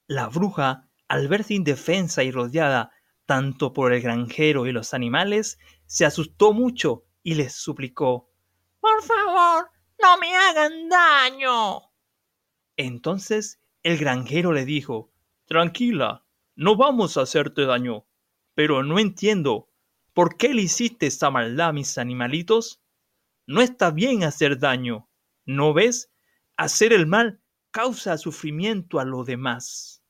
La bruja, al verse indefensa y rodeada tanto por el granjero y los animales, se asustó mucho y les suplicó: Por favor, no me hagan daño. Entonces el granjero le dijo: Tranquila, no vamos a hacerte daño, pero no entiendo, ¿por qué le hiciste esa maldad a mis animalitos? No está bien hacer daño, ¿no ves? Hacer el mal causa sufrimiento a los demás.